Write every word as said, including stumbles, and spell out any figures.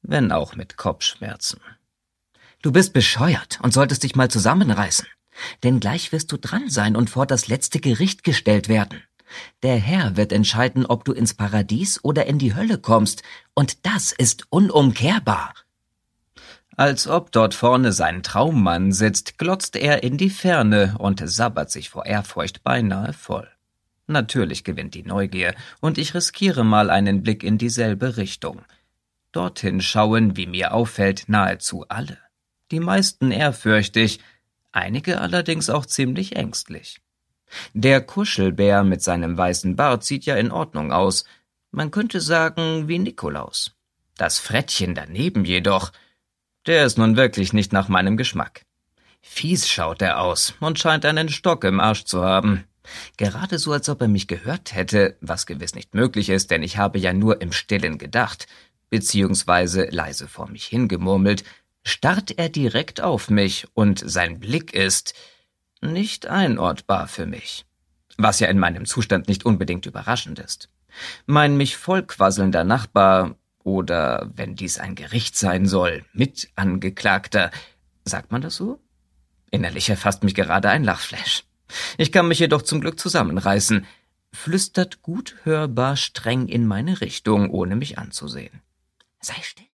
wenn auch mit Kopfschmerzen. »Du bist bescheuert und solltest dich mal zusammenreißen, denn gleich wirst du dran sein und vor das letzte Gericht gestellt werden. Der Herr wird entscheiden, ob du ins Paradies oder in die Hölle kommst, und das ist unumkehrbar.« Als ob dort vorne sein Traummann sitzt, glotzt er in die Ferne und sabbert sich vor Ehrfurcht beinahe voll. Natürlich gewinnt die Neugier, und ich riskiere mal einen Blick in dieselbe Richtung. Dorthin schauen, wie mir auffällt, nahezu alle. Die meisten ehrfürchtig, einige allerdings auch ziemlich ängstlich. Der Kuschelbär mit seinem weißen Bart sieht ja in Ordnung aus. Man könnte sagen, wie Nikolaus. Das Frettchen daneben jedoch, der ist nun wirklich nicht nach meinem Geschmack. Fies schaut er aus und scheint einen Stock im Arsch zu haben. Gerade so, als ob er mich gehört hätte, was gewiss nicht möglich ist, denn ich habe ja nur im Stillen gedacht, beziehungsweise leise vor mich hingemurmelt, starrt er direkt auf mich, und sein Blick ist nicht einordbar für mich. Was ja in meinem Zustand nicht unbedingt überraschend ist. Mein mich vollquasselnder Nachbar, oder, wenn dies ein Gericht sein soll, Mitangeklagter, sagt man das so? Innerlich erfasst mich gerade ein Lachflash. Ich kann mich jedoch zum Glück zusammenreißen, flüstert gut hörbar streng in meine Richtung, ohne mich anzusehen. »Sei still.